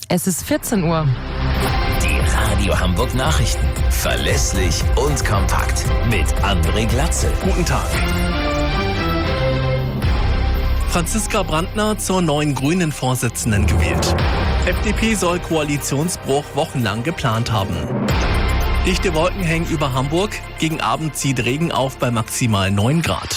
Es ist 14 Uhr. Die Radio Hamburg Nachrichten. Verlässlich und kompakt. Mit André Glatzel. Guten Tag. Franziska Brandner zur neuen Grünen-Vorsitzenden gewählt. FDP soll Koalitionsbruch wochenlang geplant haben. Dichte Wolken hängen über Hamburg. Gegen Abend zieht Regen auf bei maximal 9 Grad.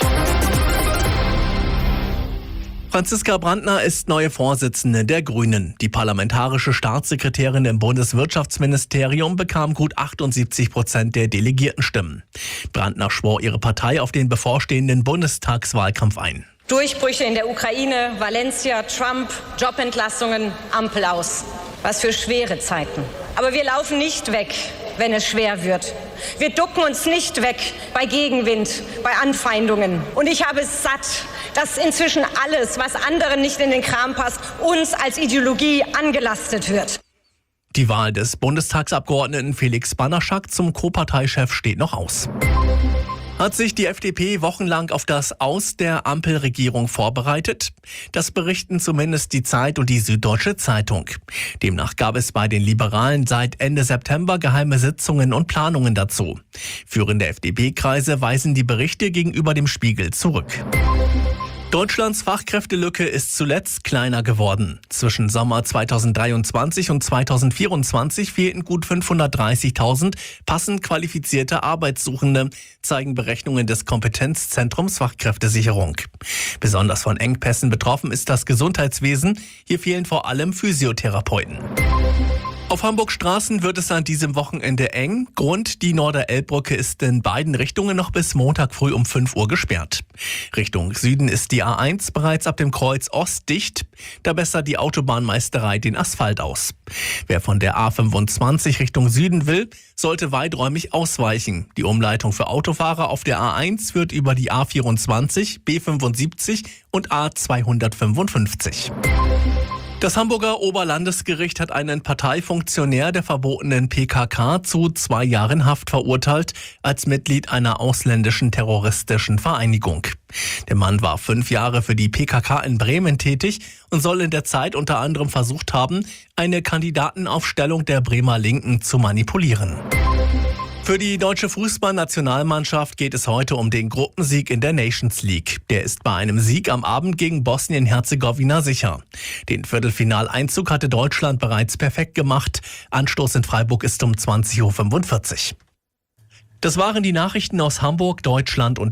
Franziska Brandner ist neue Vorsitzende der Grünen. Die parlamentarische Staatssekretärin im Bundeswirtschaftsministerium bekam gut 78% der Delegiertenstimmen. Brandner schwor ihre Partei auf den bevorstehenden Bundestagswahlkampf ein. Durchbrüche in der Ukraine, Valencia, Trump, Jobentlassungen, Ampel aus. Was für schwere Zeiten. Aber wir laufen nicht weg, wenn es schwer wird. Wir ducken uns nicht weg bei Gegenwind, bei Anfeindungen. Und ich habe es satt, dass inzwischen alles, was anderen nicht in den Kram passt, uns als Ideologie angelastet wird. Die Wahl des Bundestagsabgeordneten Felix Banaszak zum Co-Parteichef steht noch aus. Hat sich die FDP wochenlang auf das Aus der Ampelregierung vorbereitet? Das berichten zumindest die Zeit und die Süddeutsche Zeitung. Demnach gab es bei den Liberalen seit Ende September geheime Sitzungen und Planungen dazu. Führende FDP-Kreise weisen die Berichte gegenüber dem Spiegel zurück. Deutschlands Fachkräftelücke ist zuletzt kleiner geworden. Zwischen Sommer 2023 und 2024 fehlten gut 530.000 passend qualifizierte Arbeitssuchende, zeigen Berechnungen des Kompetenzzentrums Fachkräftesicherung. Besonders von Engpässen betroffen ist das Gesundheitswesen. Hier fehlen vor allem Physiotherapeuten. Auf Hamburgs Straßen wird es an diesem Wochenende eng. Grund, die Norder-Elb-Brücke ist in beiden Richtungen noch bis Montag früh um 5 Uhr gesperrt. Richtung Süden ist die A1 bereits ab dem Kreuz Ost dicht. Da bessert die Autobahnmeisterei den Asphalt aus. Wer von der A25 Richtung Süden will, sollte weiträumig ausweichen. Die Umleitung für Autofahrer auf der A1 wird über die A24, B75 und A255. Das Hamburger Oberlandesgericht hat einen Parteifunktionär der verbotenen PKK zu 2 Jahren Haft verurteilt, als Mitglied einer ausländischen terroristischen Vereinigung. Der Mann war 5 Jahre für die PKK in Bremen tätig und soll in der Zeit unter anderem versucht haben, eine Kandidatenaufstellung der Bremer Linken zu manipulieren. Für die deutsche Fußballnationalmannschaft geht es heute um den Gruppensieg in der Nations League. Der ist bei einem Sieg am Abend gegen Bosnien-Herzegowina sicher. Den Viertelfinaleinzug hatte Deutschland bereits perfekt gemacht. Anstoß in Freiburg ist um 20.45 Uhr. Das waren die Nachrichten aus Hamburg, Deutschland und